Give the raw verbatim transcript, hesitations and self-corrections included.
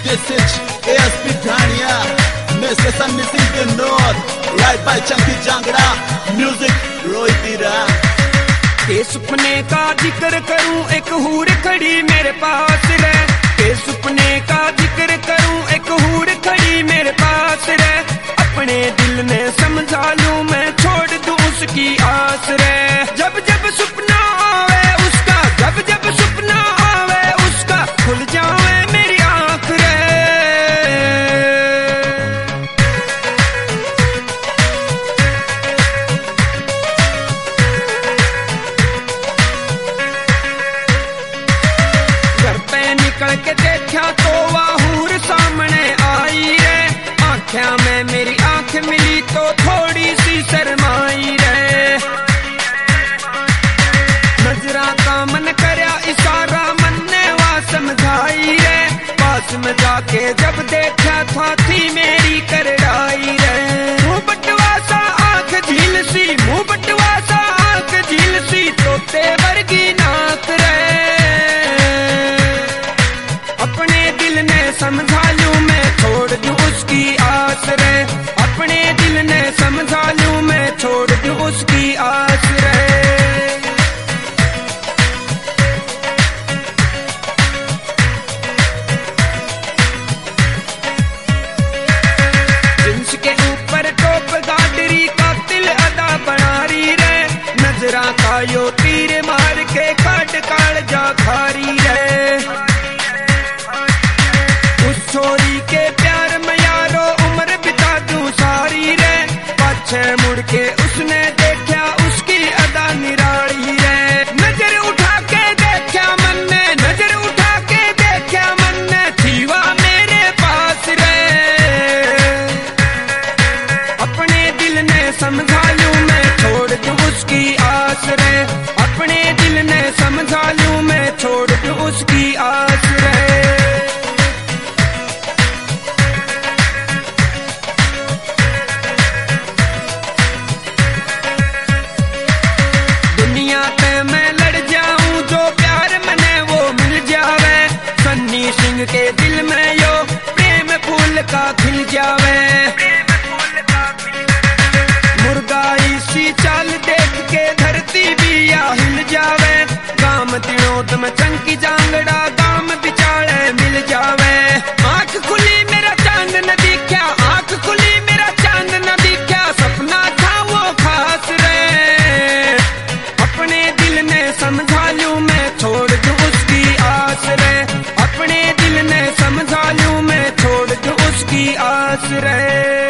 This is A S P Dhania, Mister Sunny Singh the North, right by Chunky Jangra, music Rohit Tira। के सुपने का जिक्र करूं एक हूर खड़ी मेरे पास रे, के सुपने का जिक्र करूं एक हूर खड़ी मेरे पास रे, अपने दिल ने समझा लूं मैं छोड़ दूं उसकी आस रे। जब जब सपना आवे उसका, जब जब सपना आवे उसका, खुल जावे मेरी आंख रे। घर पे निकल के देखा तो वाहूर सामने आई रे, आँखों में मेरी आंख मिली तो थोड़ी सी शर्माई रे। नजरा का मन करया इशारा मन ने वा समझाई रे, पास में जाके जब देखा था थी मेरी करड़ाई रे। मुंह बटवा सा आंख झील सी, मुंह बटवा सा आंख झील सी, तोते वर्गी नाक रे। अपने दिल ने समझा लूं मैं छोड़ दूं उसकी आस रे, अपने दिल ने समझा लूं मैं छोड़ दूं उसकी आस रे। जिन्स के ऊपर टोप गाडरी का तिल अदा बना रही रे, नजरा का यो तीर मार के काट काट जा खारी रे। उस छोरी के प्यार में यारो उम्र बिता दूं सारी रे, पाछे मुड़ के उसने देखा उसकी अदा निराली रे। नजर उठा के देखा मन ने, नजर उठा के देखा मन ने, थीवा मेरे पास रे। अपने दिल ने समझा लूं मैं छोड़ दूं उसकी आस रे, अपने दिल ने समझा लूं मैं छोड़ दूं उसकी आस रे। दुनिया पे मैं लड़ जाऊं जो प्यार मने वो मिल जावे, सन्नी सिंह के दिल में यो प्रेम फूल का खिल जावे। मुर्गाई सी चाल देख के धरती भी या हिल जावे, गाम तिणोत में चंकी जांगड़ा गाम बिचाले मिल जावे। आंख खुली मेरा चांद न दिखा, आंख खुली मेरा चांद न दिखा, सपना था वो खास रे। अपने दिल ने समझा लूं मैं छोड़ दूं उसकी आस रे, अपने दिल ने समझा लूं मैं छोड़ दूं उसकी आस रे।